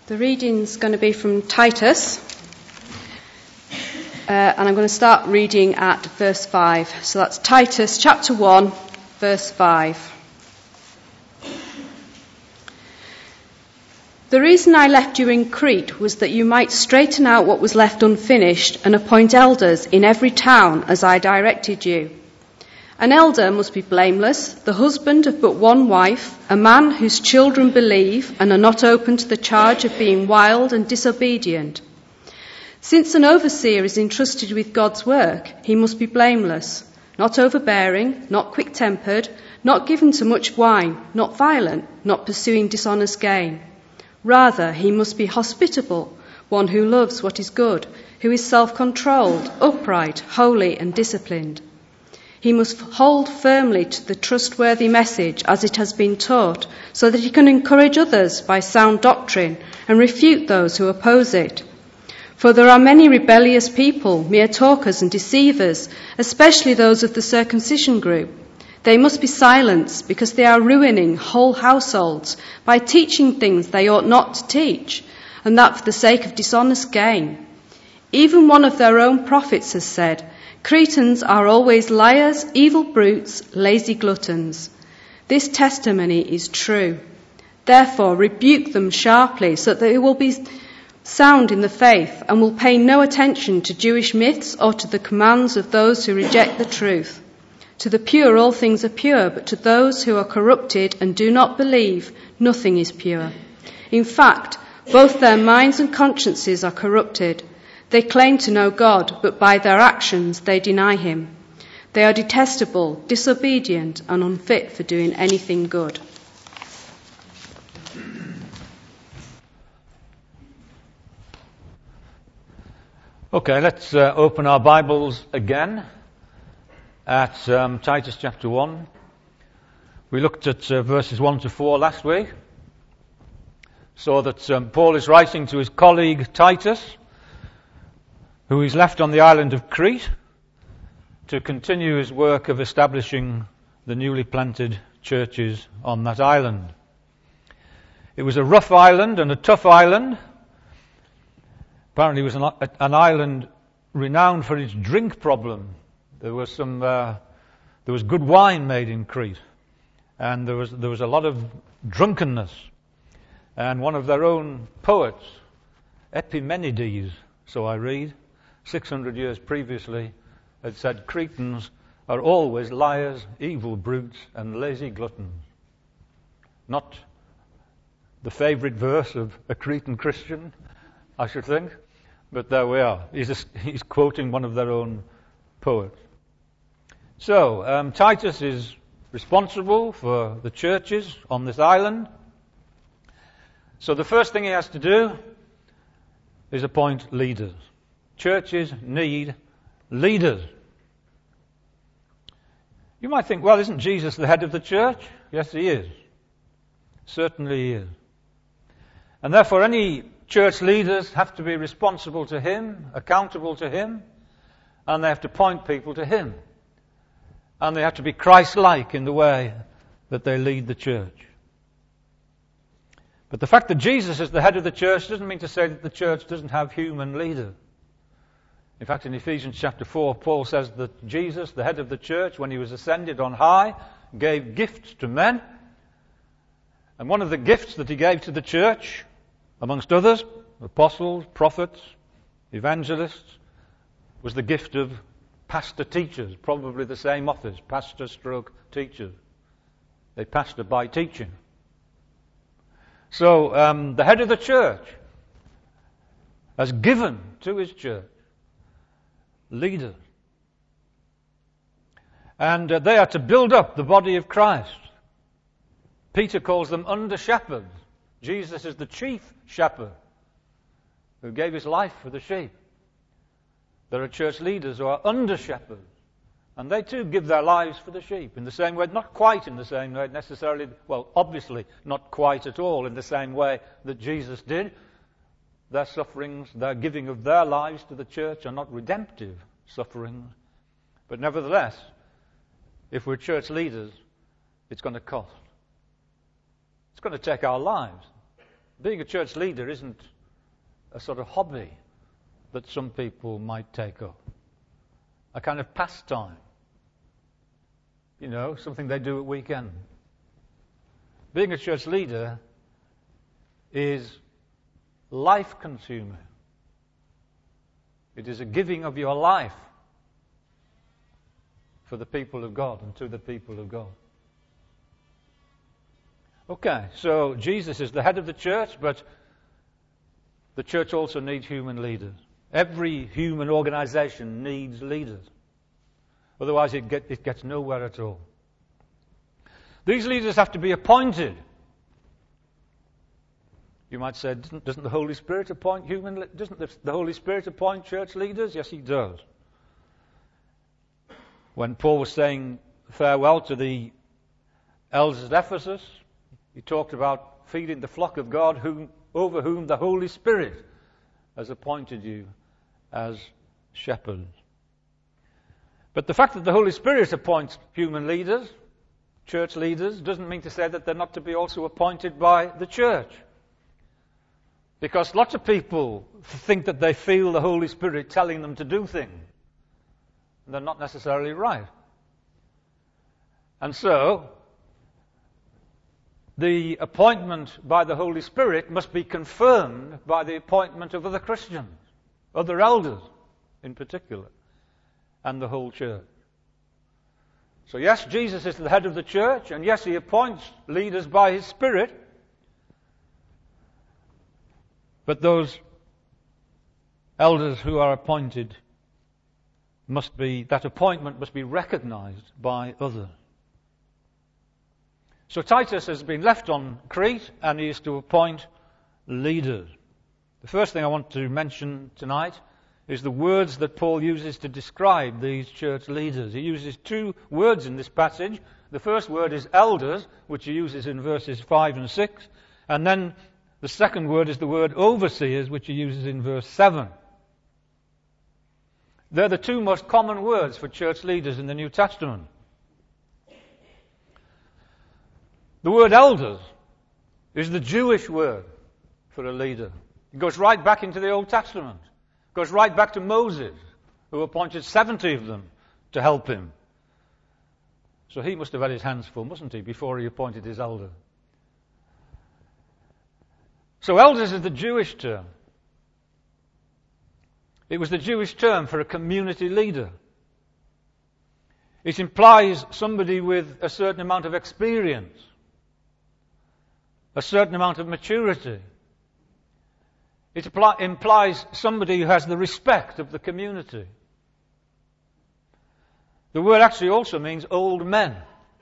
The reading's going to be from Titus, and I'm going to start reading at verse 5. So that's Titus chapter 1, verse 5. The reason I left you in Crete was that you might straighten out what was left unfinished and appoint elders in every town as I directed you. An elder must be blameless, the husband of but one wife, a man whose children believe and are not open to the charge of being wild and disobedient. Since an overseer is entrusted with God's work, he must be blameless, not overbearing, not quick-tempered, not given to much wine, not violent, not pursuing dishonest gain. Rather, he must be hospitable, one who loves what is good, who is self-controlled, upright, holy and disciplined. He must hold firmly to the trustworthy message as it has been taught, so that he can encourage others by sound doctrine and refute those who oppose it. For there are many rebellious people, mere talkers and deceivers, especially those of the circumcision group. They must be silenced because they are ruining whole households by teaching things they ought not to teach, and that for the sake of dishonest gain. Even one of their own prophets has said, Cretans are always liars, evil brutes, lazy gluttons. This testimony is true. Therefore, rebuke them sharply so that they will be sound in the faith and will pay no attention to Jewish myths or to the commands of those who reject the truth. To the pure all things are pure, but to those who are corrupted and do not believe, nothing is pure. In fact, both their minds and consciences are corrupted. They claim to know God, but by their actions they deny him. They are detestable, disobedient, and unfit for doing anything good. Okay, let's open our Bibles again at Titus chapter 1. We looked at verses 1 to 4 last week. Saw that Paul is writing to his colleague Titus, who is left on the island of Crete to continue his work of establishing the newly planted churches on that island. It was a rough island and a tough island. Apparently it was an island renowned for its drink problem. There was good wine made in Crete, and there was a lot of drunkenness. And one of their own poets, Epimenides, so I read, 600 years previously, had said, Cretans are always liars, evil brutes, and lazy gluttons. Not the favourite verse of a Cretan Christian, I should think, but there we are. He's quoting one of their own poets. So, Titus is responsible for the churches on this island. So the first thing he has to do is appoint leaders. Churches need leaders. You might think, well, isn't Jesus the head of the church? Yes, he is. Certainly he is. And therefore any church leaders have to be responsible to him, accountable to him, and they have to point people to him. And they have to be Christ-like in the way that they lead the church. But the fact that Jesus is the head of the church doesn't mean to say that the church doesn't have human leaders. In fact, in Ephesians chapter 4, Paul says that Jesus, the head of the church, when he was ascended on high, gave gifts to men. And one of the gifts that he gave to the church, amongst others, apostles, prophets, evangelists, was the gift of pastor teachers, probably the same office, pastor stroke teachers. They pastor by teaching. So the head of the church has given to his church leaders. And they are to build up the body of Christ. Peter calls them under-shepherds. Jesus is the chief shepherd who gave his life for the sheep. There are church leaders who are under-shepherds, and they too give their lives for the sheep in the same way, not quite in the same way necessarily, well, obviously not quite at all in the same way that Jesus did. Their sufferings, their giving of their lives to the church are not redemptive sufferings, but nevertheless, if we're church leaders, it's going to cost. It's going to take our lives. Being a church leader isn't a sort of hobby that some people might take up. A kind of pastime. You know, something they do at weekend. Being a church leader is life-consuming. It is a giving of your life for the people of God and to the people of God. Okay, so Jesus is the head of the church, but the church also needs human leaders. Every human organization needs leaders. Otherwise it gets nowhere at all. These leaders have to be appointed. You might say, doesn't the Holy Spirit appoint doesn't the Holy Spirit appoint church leaders? Yes, he does. When Paul was saying farewell to the elders at Ephesus, he talked about feeding the flock of God over whom the Holy Spirit has appointed you as shepherds. But the fact that the Holy Spirit appoints human leaders, church leaders, doesn't mean to say that they're not to be also appointed by the church. Because lots of people think that they feel the Holy Spirit telling them to do things. And they're not necessarily right. And so, the appointment by the Holy Spirit must be confirmed by the appointment of other Christians, other elders in particular, and the whole church. So yes, Jesus is the head of the church, and yes, he appoints leaders by his Spirit, but those elders who are appointed that appointment must be recognized by others. So Titus has been left on Crete, and he is to appoint leaders. The first thing I want to mention tonight is the words that Paul uses to describe these church leaders. He uses two words in this passage. The first word is elders, which he uses in verses 5 and 6. And then the second word is the word overseers, which he uses in verse 7. They're the two most common words for church leaders in the New Testament. The word elders is the Jewish word for a leader. It goes right back into the Old Testament. It goes right back to Moses, who appointed 70 of them to help him. So he must have had his hands full, mustn't he, before he appointed his elder. So elders is the Jewish term. It was the Jewish term for a community leader. It implies somebody with a certain amount of experience, a certain amount of maturity. It implies somebody who has the respect of the community. The word actually also means old men.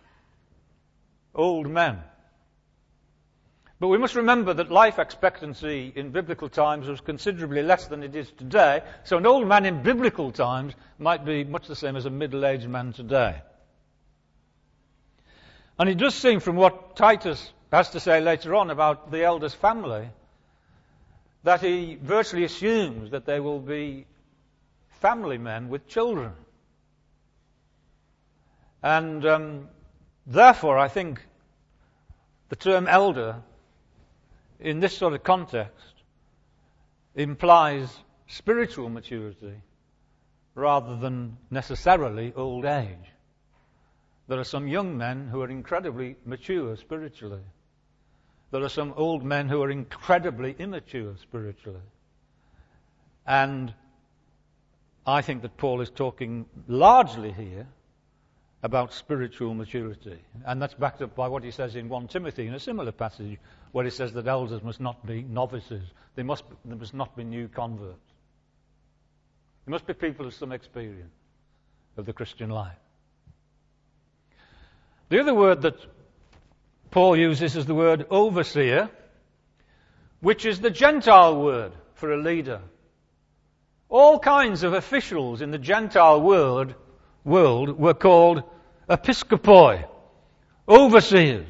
Old men. But we must remember that life expectancy in biblical times was considerably less than it is today. So an old man in biblical times might be much the same as a middle-aged man today. And it does seem from what Titus has to say later on about the elder's family that he virtually assumes that they will be family men with children. And therefore I think the term elder in this sort of context implies spiritual maturity rather than necessarily old age. There are some young men who are incredibly mature spiritually. There are some old men who are incredibly immature spiritually. And I think that Paul is talking largely here about spiritual maturity. And that's backed up by what he says in 1 Timothy in a similar passage, where he says that elders must not be novices. There must not be new converts. There must be people of some experience of the Christian life. The other word that Paul uses is the word overseer, which is the Gentile word for a leader. All kinds of officials in the Gentile world were called episkopoi, overseers.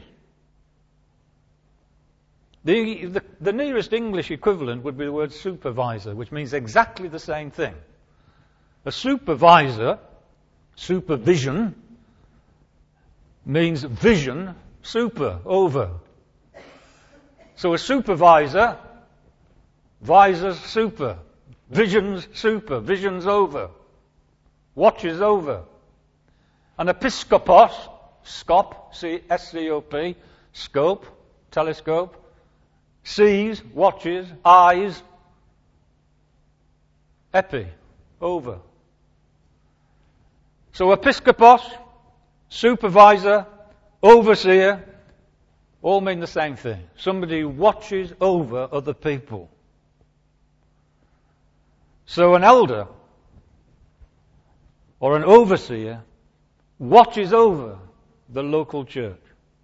The nearest English equivalent would be the word supervisor, which means exactly the same thing. A supervisor, supervision, means vision, super, over. So a supervisor, visors super, visions over, watches over. An episkopos, scop, S-C-O-P, scope, telescope, sees, watches, eyes, epi, over. So episkopos, supervisor, overseer, all mean the same thing. Somebody who watches over other people. So an elder or an overseer watches over the local church.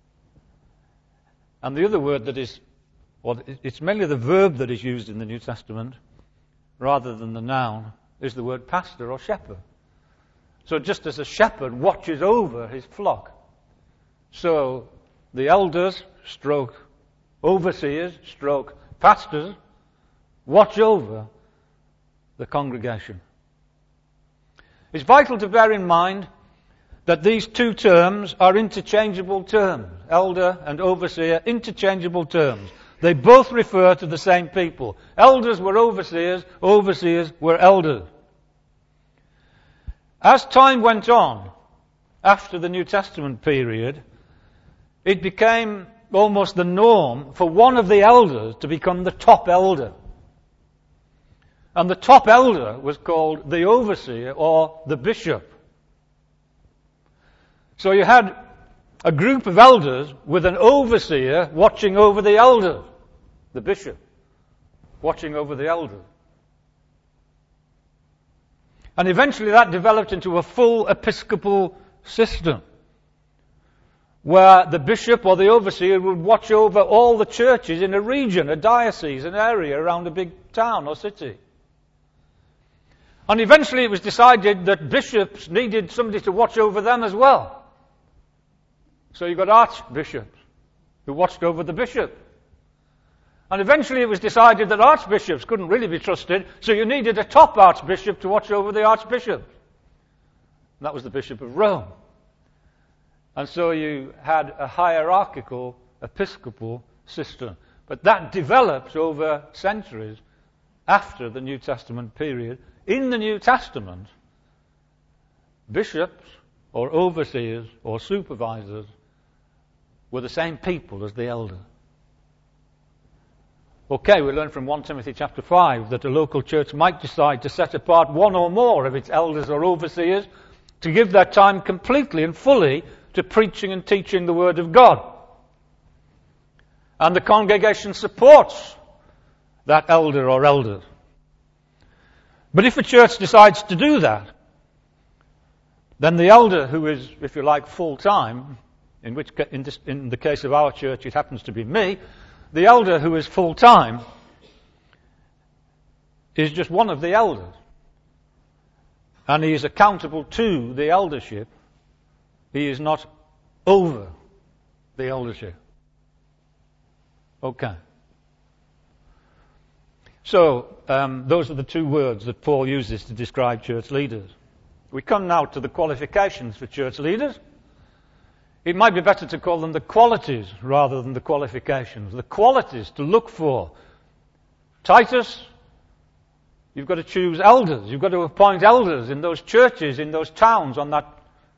And the other word that is, well, it's mainly the verb that is used in the New Testament rather than the noun, is the word pastor or shepherd. So just as a shepherd watches over his flock, so the elders, stroke overseers, stroke pastors, watch over the congregation. It's vital to bear in mind that these two terms are interchangeable terms. Elder and overseer, interchangeable terms. They both refer to the same people. Elders were overseers, overseers were elders. As time went on, after the New Testament period, it became almost the norm for one of the elders to become the top elder. And the top elder was called the overseer or the bishop. So you had a group of elders with an overseer watching over the elders, the bishop watching over the elders. And eventually that developed into a full episcopal system, where the bishop or the overseer would watch over all the churches in a region, a diocese, an area around a big town or city. And eventually it was decided that bishops needed somebody to watch over them as well. So you got archbishops who watched over the bishop. And eventually it was decided that archbishops couldn't really be trusted, so you needed a top archbishop to watch over the archbishop. And that was the Bishop of Rome. And so you had a hierarchical episcopal system. But that developed over centuries after the New Testament period. In the New Testament, bishops or overseers or supervisors were the same people as the elder. Okay, we learn from 1 Timothy chapter 5 that a local church might decide to set apart one or more of its elders or overseers to give their time completely and fully to preaching and teaching the Word of God. And the congregation supports that elder or elders. But if a church decides to do that, then the elder who is, if you like, full-time, in the case of our church it happens to be me, the elder who is full-time is just one of the elders. And he is accountable to the eldership. He is not over the eldership. Okay. So, those are the two words that Paul uses to describe church leaders. We come now to the qualifications for church leaders. It might be better to call them the qualities rather than the qualifications. The qualities to look for. Titus, you've got to choose elders. You've got to appoint elders in those churches, in those towns, on that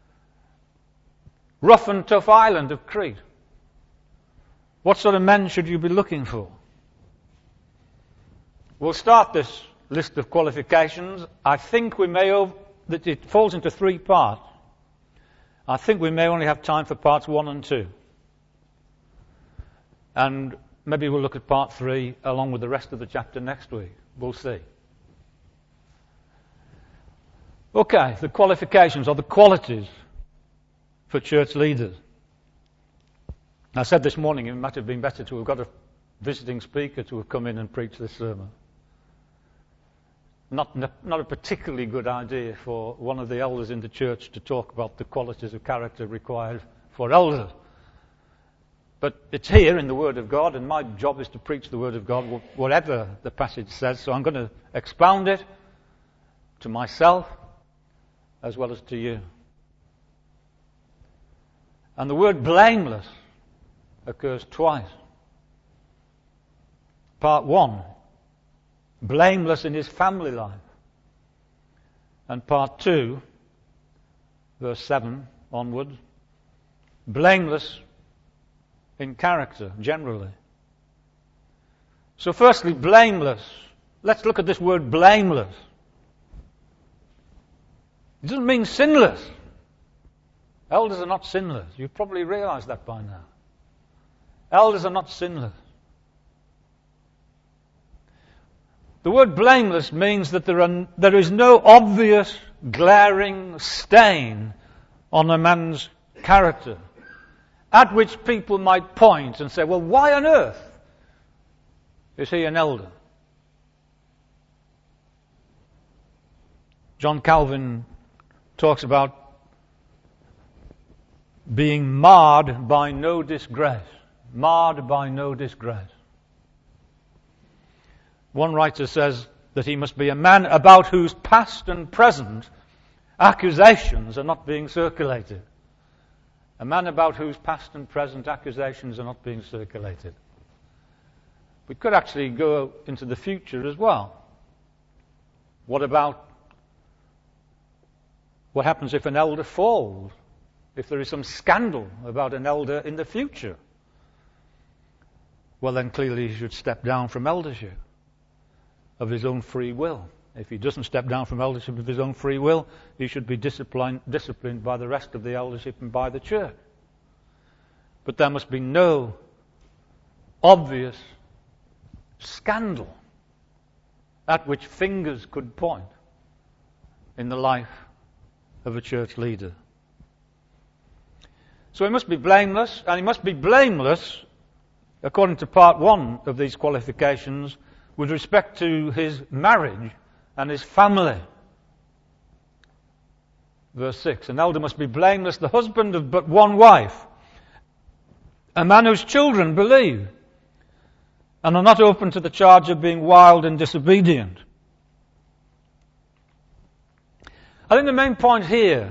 rough and tough island of Crete. What sort of men should you be looking for? We'll start this list of qualifications. I think that it falls into three parts. I think we may only have time for parts 1 and 2. And maybe we'll look at part 3 along with the rest of the chapter next week. We'll see. Okay, the qualifications or the qualities for church leaders. I said this morning it might have been better to have got a visiting speaker to have come in and preach this sermon. Not a particularly good idea for one of the elders in the church to talk about the qualities of character required for elders. But it's here in the Word of God, and my job is to preach the Word of God, whatever the passage says. So I'm going to expound it to myself as well as to you. And the word blameless occurs twice. part 1, blameless in his family life. And part 2, verse 7 onwards, blameless in character, generally. So firstly, blameless. Let's look at this word blameless. It doesn't mean sinless. Elders are not sinless. You've probably realized that by now. Elders are not sinless. The word blameless means that there is no obvious, glaring stain on a man's character at which people might point and say, well, why on earth is he an elder? John Calvin talks about being marred by no disgrace. Marred by no disgrace. One writer says that he must be a man about whose past and present accusations are not being circulated. A man about whose past and present accusations are not being circulated. We could actually go into the future as well. What happens if an elder falls? If there is some scandal about an elder in the future? Well, then clearly he should step down from eldership of his own free will. If he doesn't step down from eldership of his own free will, he should be disciplined by the rest of the eldership and by the church. But there must be no obvious scandal at which fingers could point in the life of a church leader. So he must be blameless, and he must be blameless, according to part 1 of these qualifications, with respect to his marriage and his family. Verse 6, an elder must be blameless, the husband of but one wife, a man whose children believe and are not open to the charge of being wild and disobedient. I think the main point here,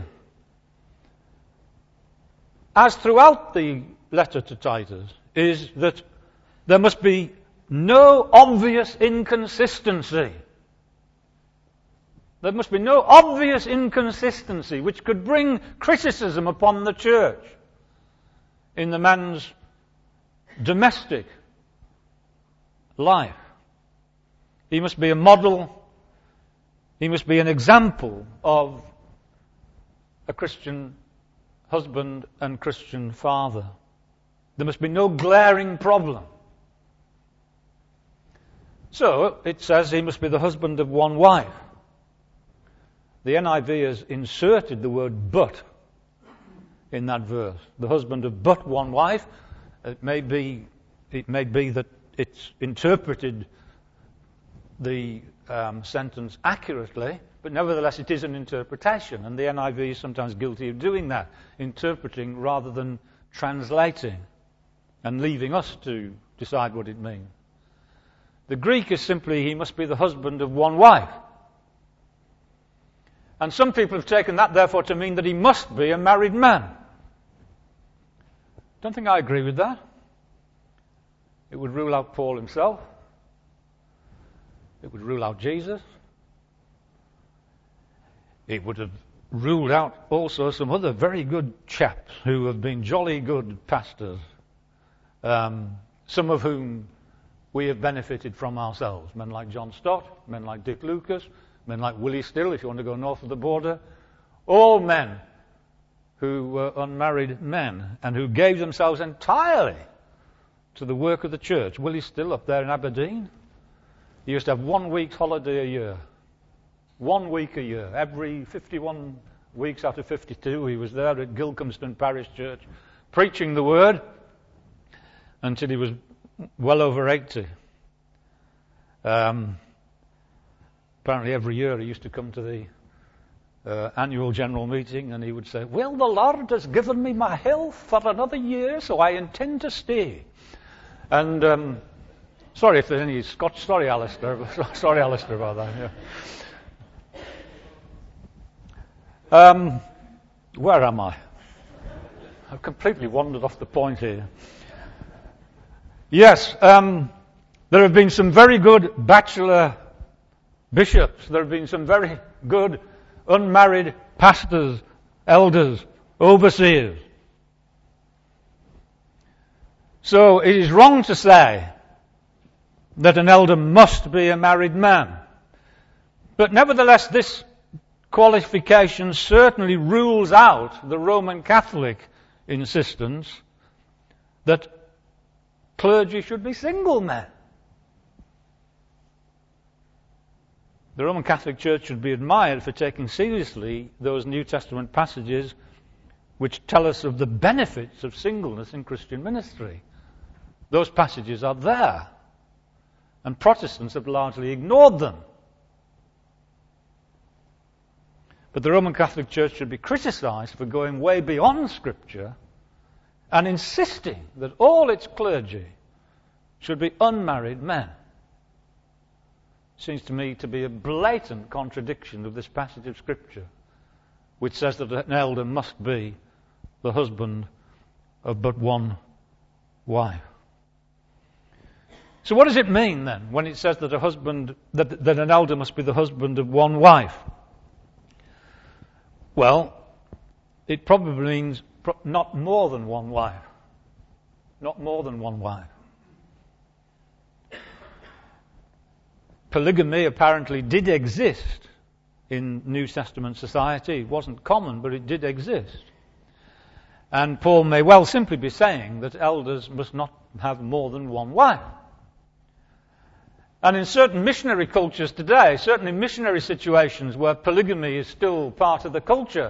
as throughout the letter to Titus, is that there must be no obvious inconsistency. There must be no obvious inconsistency which could bring criticism upon the church in the man's domestic life. He must be a model, he must be an example of a Christian husband and Christian father. There must be no glaring problem. So, it says he must be the husband of one wife. The NIV has inserted the word but in that verse. The husband of but one wife. It may be that it's interpreted the sentence accurately, but nevertheless it is an interpretation, and the NIV is sometimes guilty of doing that, interpreting rather than translating and leaving us to decide what it means. The Greek is simply, he must be the husband of one wife. And some people have taken that, therefore, to mean that he must be a married man. Don't think I agree with that. It would rule out Paul himself. It would rule out Jesus. It would have ruled out also some other very good chaps who have been jolly good pastors, some of whom we have benefited from ourselves. Men like John Stott, men like Dick Lucas, men like Willie Still, if you want to go north of the border. All men who were unmarried men and who gave themselves entirely to the work of the church. Willie Still up there in Aberdeen, he used to have 1 week's holiday a year. 1 week a year. Every 51 weeks out of 52 he was there at Gilcomston Parish Church preaching the word until he was well over 80. Apparently every year he used to come to the annual general meeting and he would say, well, the Lord has given me my health for another year, so I intend to stay. And sorry if there's any Scotch, sorry Alistair about that. Yeah. Where am I? I've completely wandered off the point here. Yes, There have been some very good bachelor bishops. There have been some very good unmarried pastors, elders, overseers. So it is wrong to say that an elder must be a married man. But nevertheless, this qualification certainly rules out the Roman Catholic insistence that clergy should be single men. The Roman Catholic Church should be admired for taking seriously those New Testament passages which tell us of the benefits of singleness in Christian ministry. Those passages are there, and Protestants have largely ignored them. But the Roman Catholic Church should be criticized for going way beyond Scripture and insisting that all its clergy should be unmarried men. Seems to me to be a blatant contradiction of this passage of Scripture, which says that an elder must be the husband of but one wife. So what does it mean then when it says that that an elder must be the husband of one wife? Well, it probably means not more than one wife. Not more than one wife. Polygamy apparently did exist in New Testament society. It wasn't common, but it did exist. And Paul may well simply be saying that elders must not have more than one wife. And in certain missionary cultures today, certainly missionary situations where polygamy is still part of the culture,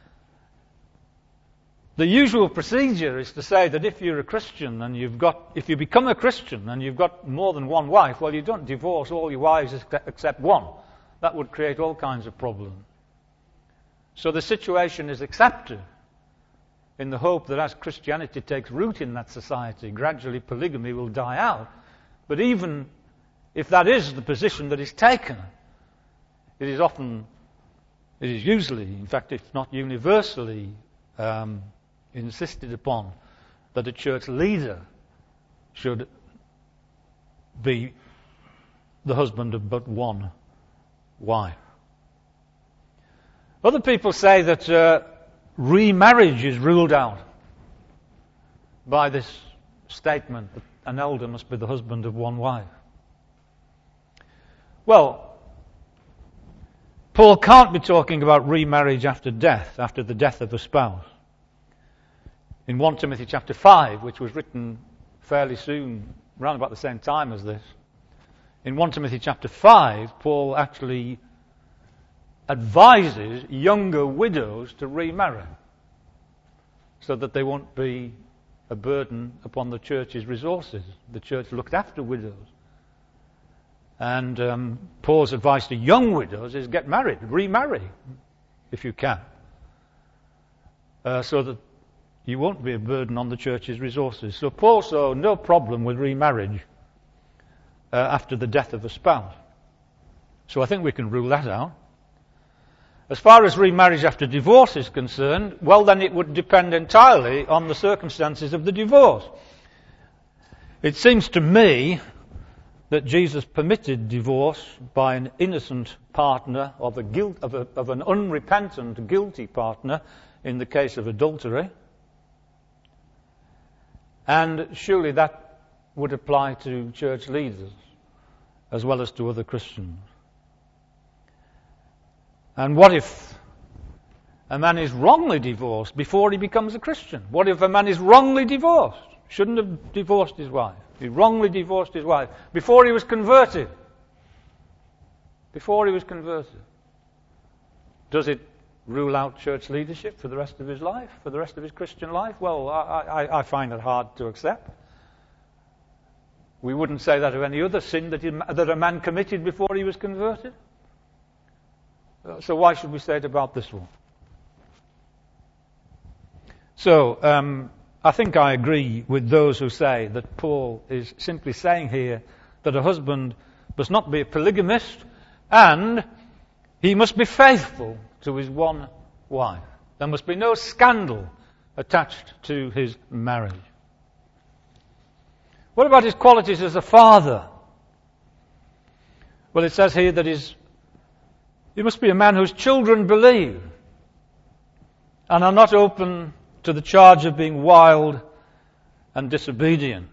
the usual procedure is to say that if you're a Christian and if you become a Christian and you've got more than one wife, well, you don't divorce all your wives except one. That would create all kinds of problems. So the situation is accepted in the hope that as Christianity takes root in that society, gradually polygamy will die out. But even if that is the position that is taken, it is usually, in fact, if not universally, insisted upon that a church leader should be the husband of but one wife. Other people say that remarriage is ruled out by this statement that an elder must be the husband of one wife. Well, Paul can't be talking about remarriage after death, after the death of a spouse. In 1 Timothy chapter 5, which was written fairly soon, around about the same time as this, in 1 Timothy chapter 5, Paul actually advises younger widows to remarry so that they won't be a burden upon the church's resources. The church looked after widows. And Paul's advice to young widows is get married, remarry, if you can, so that you won't be a burden on the church's resources. So Paul saw no problem with remarriage after the death of a spouse. So I think we can rule that out. As far as remarriage after divorce is concerned, well, then it would depend entirely on the circumstances of the divorce. It seems to me that Jesus permitted divorce by an innocent partner of an unrepentant, guilty partner in the case of adultery. And surely that would apply to church leaders as well as to other Christians. And what if a man is wrongly divorced before he becomes a Christian? What if a man is wrongly divorced? Shouldn't have divorced his wife. He wrongly divorced his wife before he was converted. Before he was converted. Does it rule out church leadership for the rest of his life, for the rest of his Christian life? Well, I find it hard to accept. We wouldn't say that of any other sin that a man committed before he was converted. So why should we say it about this one? So, I think I agree with those who say that Paul is simply saying here that a husband must not be a polygamist and he must be faithful to his one wife. There must be no scandal attached to his marriage. What about his qualities as a father? Well, it says here that he must be a man whose children believe and are not open to the charge of being wild and disobedient.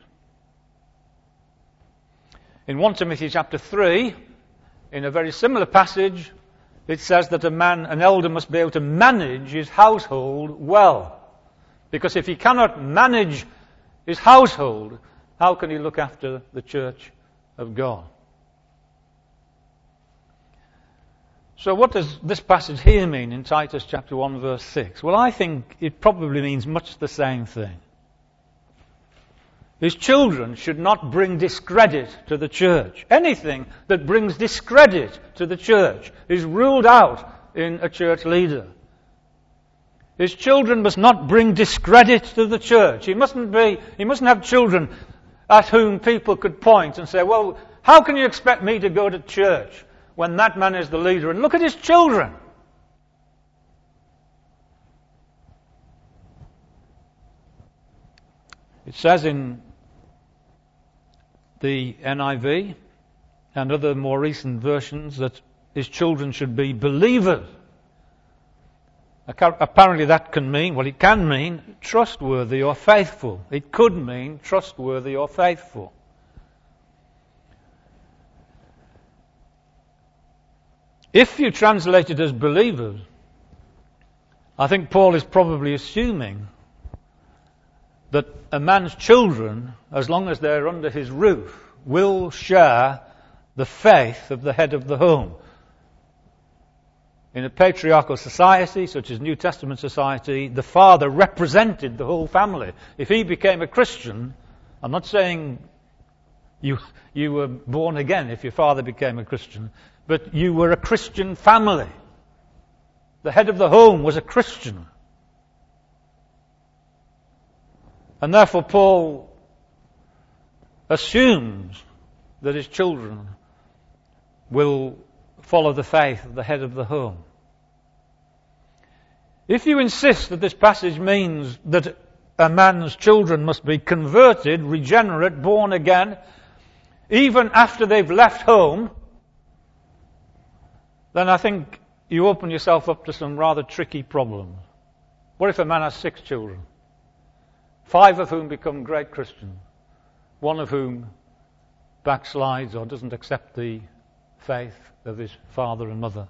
In 1 Timothy chapter 3, in a very similar passage, it says that an elder must be able to manage his household well. Because if he cannot manage his household, how can he look after the church of God? So what does this passage here mean in Titus chapter 1 verse 6? Well, I think it probably means much the same thing. His children should not bring discredit to the church. Anything that brings discredit to the church is ruled out in a church leader. His children must not bring discredit to the church. He mustn't have children at whom people could point and say, well, how can you expect me to go to church when that man is the leader? And look at his children. It says in the NIV and other more recent versions that his children should be believers. Apparently that can mean, well, it can mean trustworthy or faithful. It could mean trustworthy or faithful. If you translate it as believers, I think Paul is probably assuming that a man's children, as long as they're under his roof, will share the faith of the head of the home. In a patriarchal society, such as New Testament society, the father represented the whole family. If he became a Christian, I'm not saying you were born again if your father became a Christian, but you were a Christian family. The head of the home was a Christian. And therefore Paul assumes that his children will follow the faith of the head of the home. If you insist that this passage means that a man's children must be converted, regenerate, born again, even after they've left home, then I think you open yourself up to some rather tricky problems. What if a man has 6 children? 5 of whom become great Christians, 1 of whom backslides or doesn't accept the faith of his father and mother?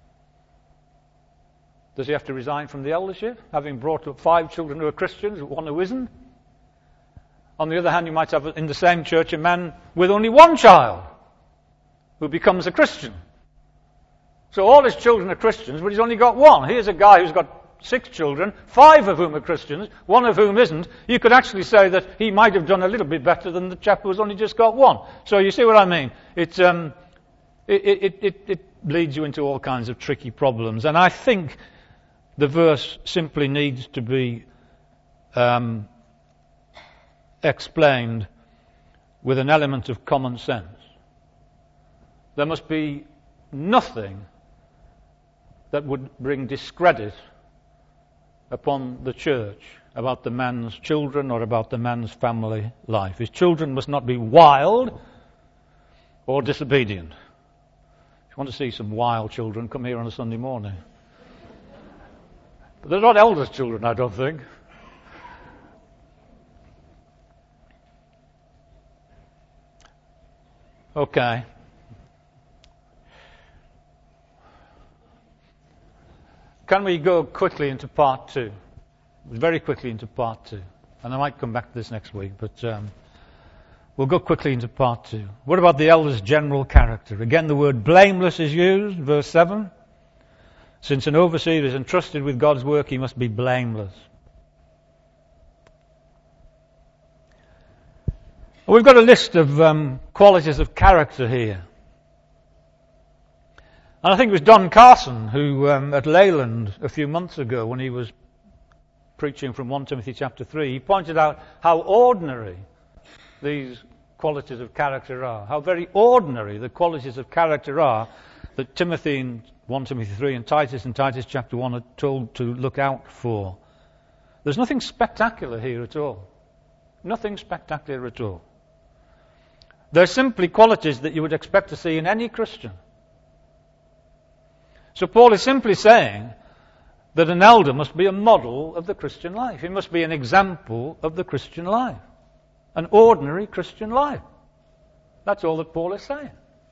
Does he have to resign from the eldership, having brought up 5 children who are Christians, 1 who isn't? On the other hand, you might have in the same church a man with only 1 child who becomes a Christian. So all his children are Christians, but he's only got 1. Here's a guy who's got 6 children, 5 of whom are Christians, 1 of whom isn't. You could actually say that he might have done a little bit better than the chap who's only just got 1. So you see what I mean? It leads you into all kinds of tricky problems. And I think the verse simply needs to be explained with an element of common sense. There must be nothing that would bring discredit upon the church about the man's children or about the man's family life. His children must not be wild or disobedient. If you want to see some wild children, come here on a Sunday morning. But they're not elders' children, I don't think. Okay. Can we go quickly into part 2? Very quickly into part 2. And I might come back to this next week, but we'll go quickly into part 2. What about the elder's general character? Again, the word blameless is used, verse 7. Since an overseer is entrusted with God's work, he must be blameless. We've got a list of qualities of character here. And I think it was Don Carson who, at Leyland a few months ago, when he was preaching from 1 Timothy chapter 3, he pointed out how ordinary these qualities of character are. How very ordinary the qualities of character are that Timothy in 1 Timothy 3 and Titus in Titus chapter 1 are told to look out for. There's nothing spectacular here at all. Nothing spectacular at all. They're simply qualities that you would expect to see in any Christian. So Paul is simply saying that an elder must be a model of the Christian life. He must be an example of the Christian life. An ordinary Christian life. That's all that Paul is saying.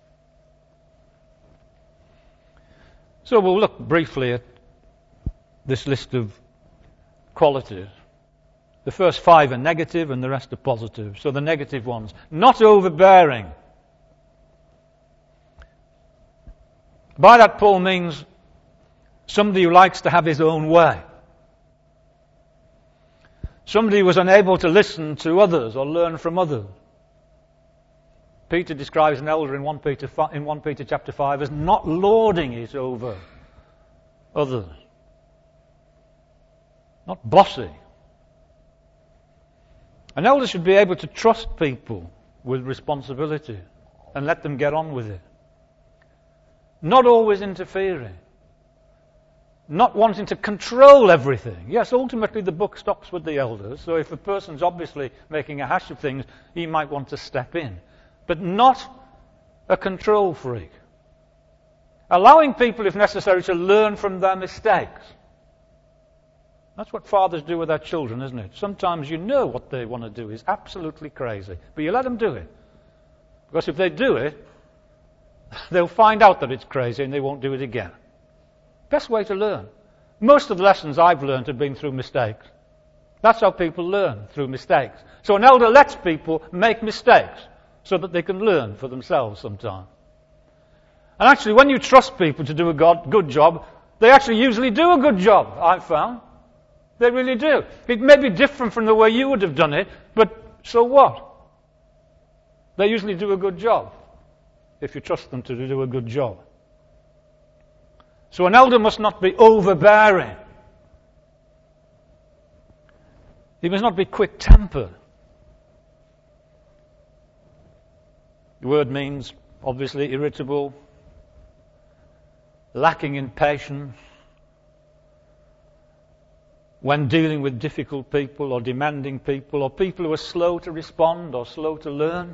So we'll look briefly at this list of qualities. The first 5 are negative and the rest are positive. So the negative ones. Not overbearing. By that, Paul means somebody who likes to have his own way. Somebody who was unable to listen to others or learn from others. Peter describes an elder in 1 Peter chapter 5 as not lording it over others. Not bossy. An elder should be able to trust people with responsibility and let them get on with it. Not always interfering. Not wanting to control everything. Yes, ultimately the buck stops with the elders, so if a person's obviously making a hash of things, he might want to step in. But not a control freak. Allowing people, if necessary, to learn from their mistakes. That's what fathers do with their children, isn't it? Sometimes you know what they want to do is absolutely crazy, but you let them do it. Because if they do it, they'll find out that it's crazy and they won't do it again. Best way to learn. Most of the lessons I've learned have been through mistakes. That's how people learn, through mistakes. So an elder lets people make mistakes so that they can learn for themselves sometime. And actually, when you trust people to do a good job, they actually usually do a good job, I've found. They really do. It may be different from the way you would have done it, but so what? They usually do a good job, if you trust them to do a good job. So an elder must not be overbearing. He must not be quick-tempered. The word means, obviously, irritable, lacking in patience, when dealing with difficult people or demanding people or people who are slow to respond or slow to learn.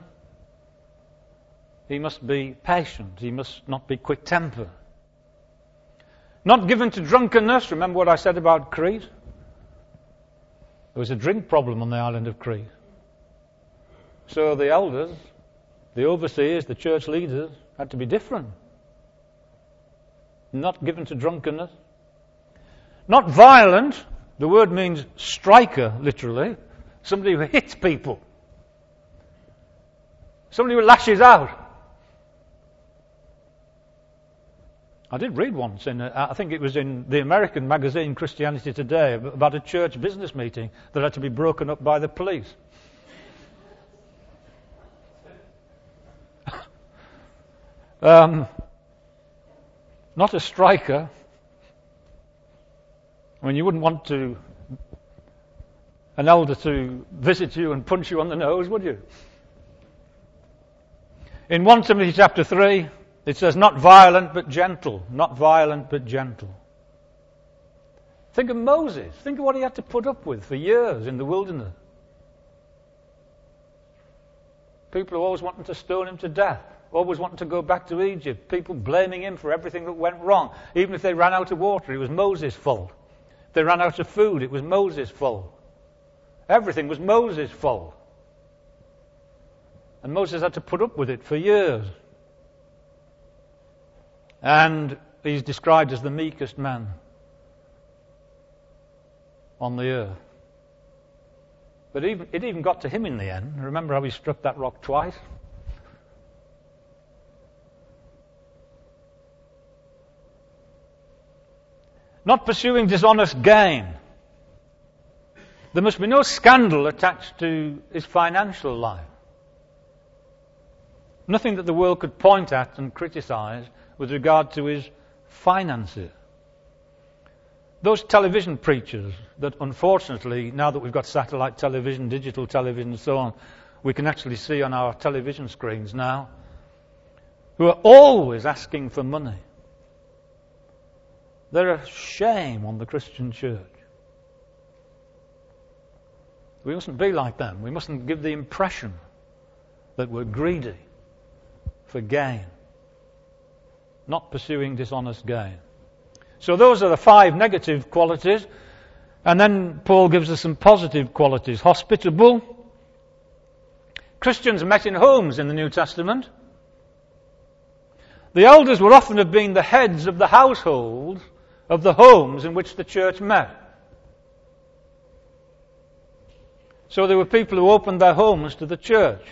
He must be patient. He must not be quick-tempered. Not given to drunkenness. Remember what I said about Crete? There was a drink problem on the island of Crete. So the elders, the overseers, the church leaders had to be different. Not given to drunkenness. Not violent. The word means striker, literally. Somebody who hits people. Somebody who lashes out. I did read once, I think it was in the American magazine Christianity Today, about a church business meeting that had to be broken up by the police. Not a striker. I mean, you wouldn't want an elder to visit you and punch you on the nose, would you? In 1 Timothy chapter 3, it says, not violent but gentle. Not violent but gentle. Think of Moses. Think of what he had to put up with for years in the wilderness. People who always wanted to stone him to death. Always wanting to go back to Egypt. People blaming him for everything that went wrong. Even if they ran out of water, it was Moses' fault. If they ran out of food, it was Moses' fault. Everything was Moses' fault. And Moses had to put up with it for years. And he's described as the meekest man on the earth. But it even got to him in the end. Remember how he struck that rock twice? Not pursuing dishonest gain. There must be no scandal attached to his financial life. Nothing that the world could point at and criticize with regard to his finances. Those television preachers that unfortunately, now that we've got satellite television, digital television and so on, we can actually see on our television screens now, who are always asking for money. They're a shame on the Christian church. We mustn't be like them. We mustn't give the impression that were greedy for gain, not pursuing dishonest gain. So those are the 5 negative qualities. And then Paul gives us some positive qualities. Hospitable. Christians met in homes in the New Testament. The elders would often have been the heads of the households of the homes in which the church met. So there were people who opened their homes to the church.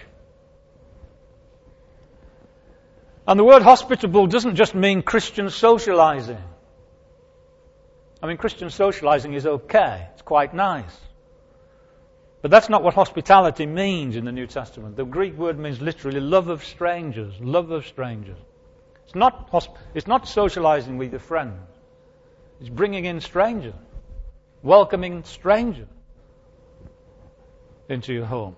And the word hospitable doesn't just mean Christian socializing. I mean, Christian socializing is okay. It's quite nice. But that's not what hospitality means in the New Testament. The Greek word means literally love of strangers. Love of strangers. It's not socializing with your friends. It's bringing in strangers. Welcoming strangers into your home.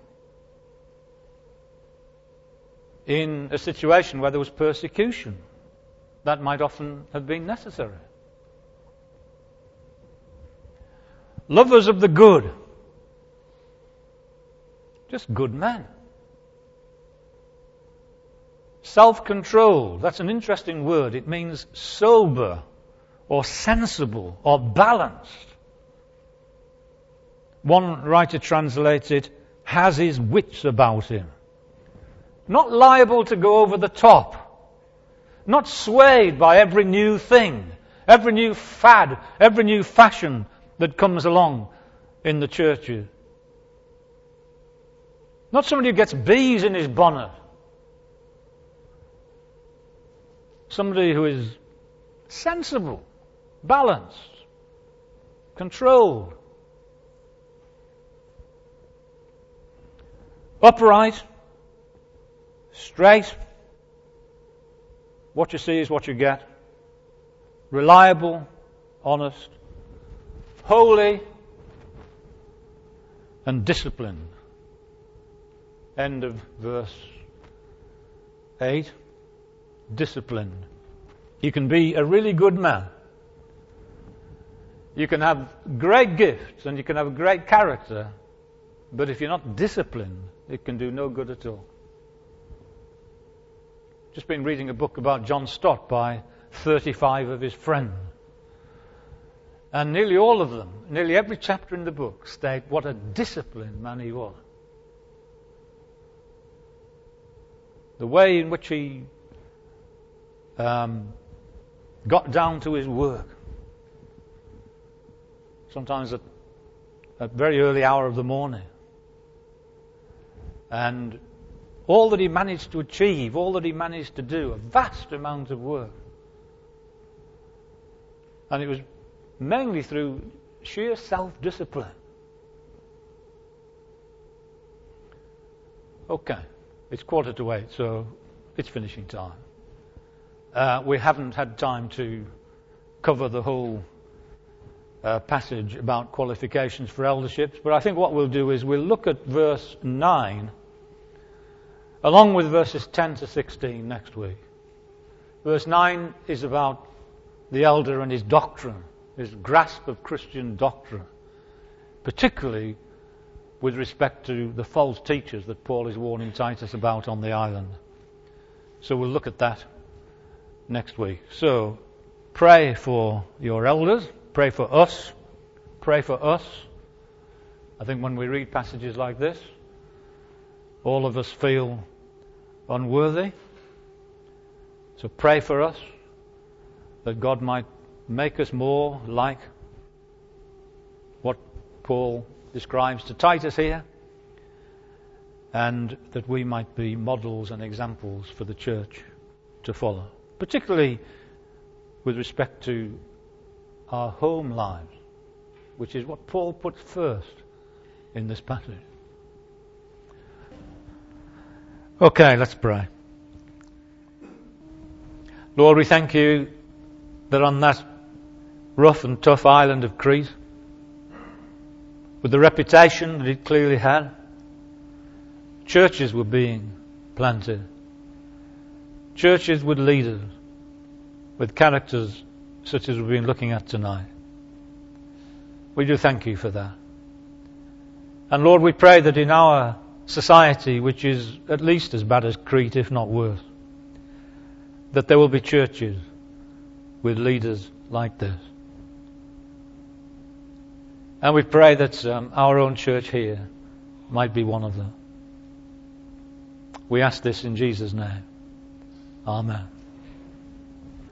In a situation where there was persecution, that might often have been necessary. Lovers of the good. Just good men. Self-control. That's an interesting word. It means sober or sensible or balanced. One writer translates it, has his wits about him. Not liable to go over the top. Not swayed by every new thing, every new fad, every new fashion that comes along in the churches. Not somebody who gets bees in his bonnet. Somebody who is sensible, balanced, controlled, upright, straight. What you see is what you get. Reliable, honest, holy, and disciplined. End of verse 8. Disciplined. You can be a really good man. You can have great gifts and you can have a great character, but if you're not disciplined, it can do no good at all. Just been reading a book about John Stott by 35 of his friends. And nearly all of them, nearly every chapter in the book, state what a disciplined man he was. The way in which he got down to his work. Sometimes at a very early hour of the morning. And all that he managed to achieve, all that he managed to do, a vast amount of work. And it was mainly through sheer self-discipline. Okay, it's 7:45, so it's finishing time. We haven't had time to cover the whole passage about qualifications for elderships, but I think what we'll do is we'll look at verse 9 along with verses 10 to 16 next week. Verse 9 is about the elder and his doctrine, his grasp of Christian doctrine, particularly with respect to the false teachers that Paul is warning Titus about on the island. So we'll look at that next week. So pray for your elders, pray for us, pray for us. I think when we read passages like this, all of us feel unworthy. So pray for us, that God might make us more like what Paul describes to Titus here, and that we might be models and examples for the church to follow, particularly with respect to our home lives, which is what Paul puts first in this passage. Okay, let's pray. Lord, we thank you that on that rough and tough island of Crete, with the reputation that it clearly had, churches were being planted. Churches with leaders, with characters such as we've been looking at tonight. We do thank you for that. And Lord, we pray that in our society which is at least as bad as Crete, if not worse, that there will be churches with leaders like this. And we pray that our own church here might be one of them. We ask this in Jesus' name. Amen.